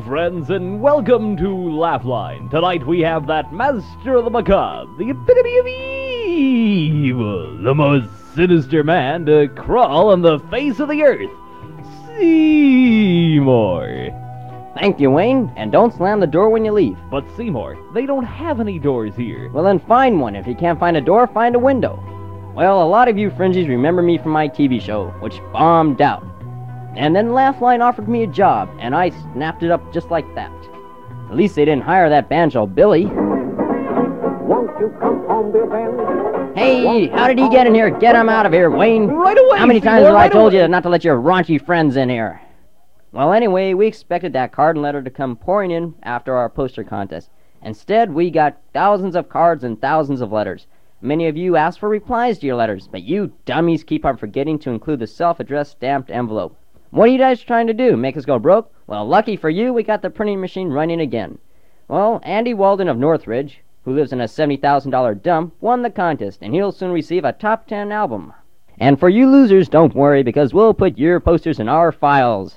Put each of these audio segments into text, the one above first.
friends, and welcome to Laughline. Tonight we have that master of the macabre, the epitome of evil, the most sinister man to crawl on the face of the earth, Seymour. Thank you, Wayne, and don't slam the door when you leave. But Seymour, they don't have any doors here. Well, then find one. If you can't find a door, find a window. Well, a lot of you fringies remember me from my TV show, which bombed out. And then Laughline offered me a job, and I snapped it up just like that. At least they didn't hire that banjo Billy. Won't you come home, Bill Ben? Hey, how did he get in here? Get him out of here, Wayne. Right away, How many times Seymour, have I right told away. you not to let your raunchy friends in here? Well, anyway, we expected that card and letter to come pouring in after our poster contest. Instead, we got thousands of cards and thousands of letters. Many of you asked for replies to your letters, but you dummies keep on forgetting to include the self-addressed stamped envelope. What are you guys trying to do, make us go broke? Well, lucky for you, we got the printing machine running again. Well, Andy Walden of Northridge, who lives in a $70,000 dump, won the contest, and he'll soon receive a top 10 album. And for you losers, don't worry, because we'll put your posters in our files.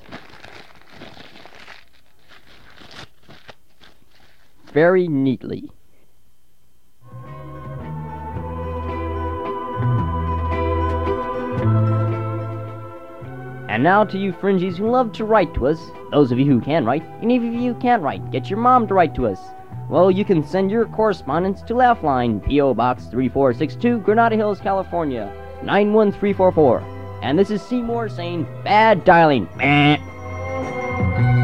Very neatly. And now to you fringies who love to write to us, those of you who can write, and if you can't write, get your mom to write to us. Well, you can send your correspondence to Laughline, P.O. Box 3462, Granada Hills, California, 91344. And this is Seymour saying, bad dialing. Meh.